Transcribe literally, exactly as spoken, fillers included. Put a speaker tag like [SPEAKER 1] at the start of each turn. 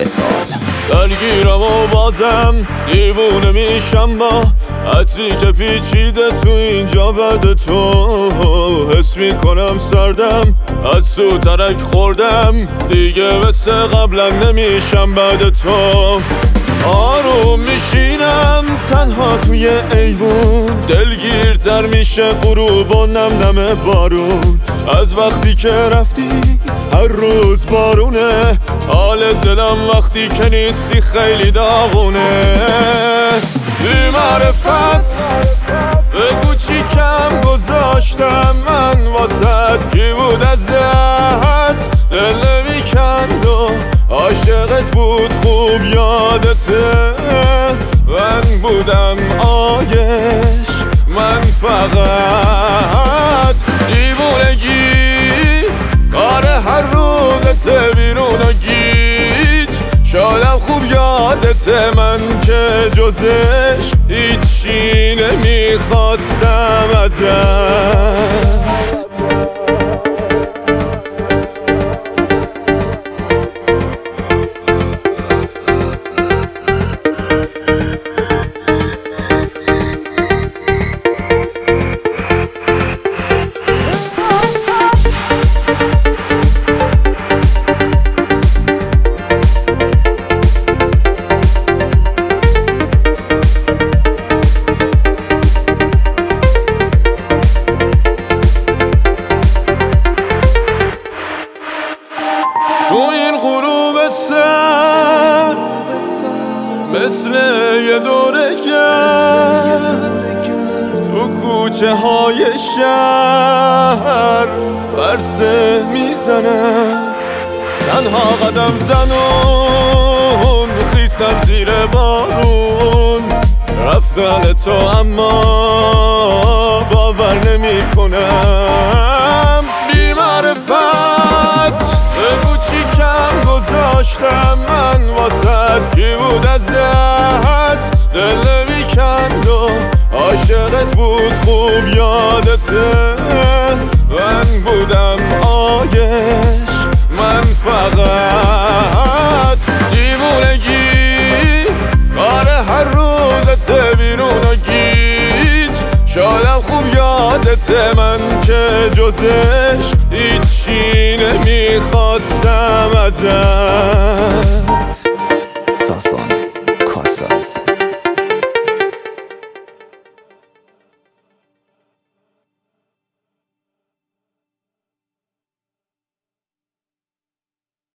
[SPEAKER 1] وصال.
[SPEAKER 2] درگیرم و بازم دیوونه میشم با عطری که پیچیده تو اینجا بعد تو. حس میکنم سردم از سو ترک خوردم، دیگه مثل قبلا نمیشم بعد تو. آروم میشینم تنها توی ایوون، دلگیرتر میشه غروب و نم نم بارون. از وقتی که رفتی هر روز بارونه، حال دلم وقتی که نیستی خیلی داغونه. بی معرفت بگو چی کم گذاشتم من واسد، کی بود از دهت دل نمیکند و عاشقت بود خوب یادته. من بودم آیش، من فقط دیوونگی کار هر روزت بیرون و گیج. شادم خوب یادته من که جزش هیچی نمیخواستم ازت. تو این غروب سر مثل یه دوره گرد، تو کوچه های شهر برسه میزنم. تنها قدم زنون خیسم زیر بارون، رفتن تو اما باور نمی کنم. بی معرفت بگو چی کم گذاشتم من واسد، کی بود از دهت دل نمیکند و عاشقت بود خوب یادته. من بودم آیش، من فقط دیوونگی کار هر روزت بیرون و گیج. شادم خوب یادته من که جزش هیچی نمیخواستم ازت.